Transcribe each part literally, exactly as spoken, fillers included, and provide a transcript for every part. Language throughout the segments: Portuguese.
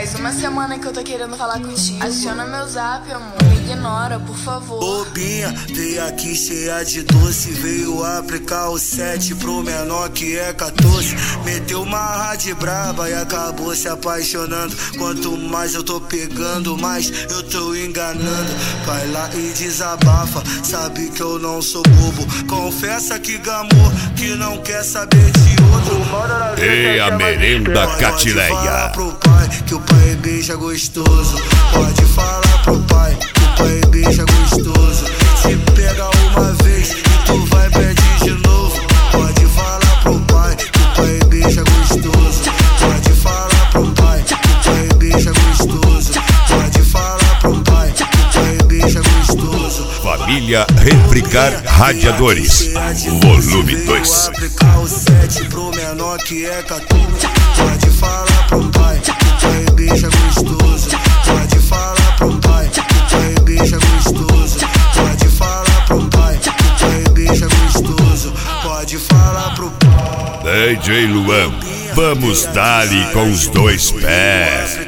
Faz uma semana que eu tô querendo falar contigo. Adiciona meu zap, amor. Me ignora, por favor. Bobinha, veio aqui cheia de doce. Veio aplicar o sete pro menor que é quatorze. Meteu uma rádio braba e acabou se apaixonando. Quanto mais eu tô pegando, mais eu tô enganando. Vai lá e desabafa, sabe que eu não sou bobo. Confessa que gamou, que não quer saber de outro. E a merenda Catileia. Pode falar pro pai que o pai beija gostoso. Pode falar pro pai que o pai beija gostoso. Se pega uma vez e tu vai pedir de novo. Pode falar pro pai que o pai beija gostoso. Pode falar pro pai que o pai beija gostoso. Pode falar pro pai que o pai beija gostoso. Família Replicar Radiadores, volume dois. Aplicar o sete pro menor que é quatorze. Pode falar pro pai que o pai beija gostoso. Pode falar pro pai que o pai beija gostoso. Pode falar pro pai que o pai beija gostoso. Pode falar pro pai. D J Luan, vamos dar-lhe com os dois pés.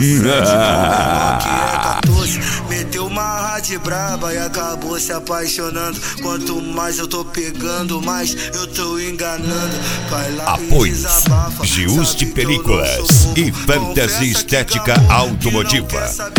Meteu uma rádio braba e acabou se apaixonando. Quanto mais eu tô pegando, mais eu tô enganando. Vai lá. Apoios Giusti Películas e Fantasy Estética Automotiva.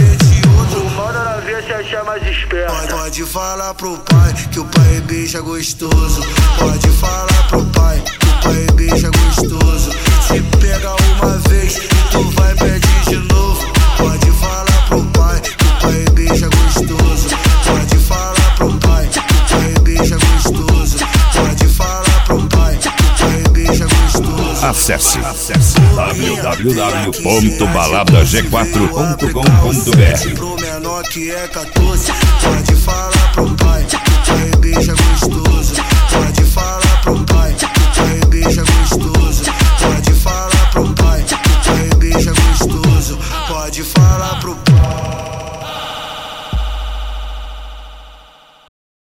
Pode, pode falar pro pai que o pai beija gostoso. Pode falar pro pai que o pai beija gostoso. Se pega uma vez e tu vai pedir de novo. Pode falar pro pai que o pai beija gostoso. Pode falar pro pai que o pai beija gostoso. Pode falar pro pai que o pai beija gostoso. Acesse, acesse w w w ponto balada g quatro ponto com ponto b r. Pro menor que é quatorze. Pode falar pro pai que o pai beija gostoso.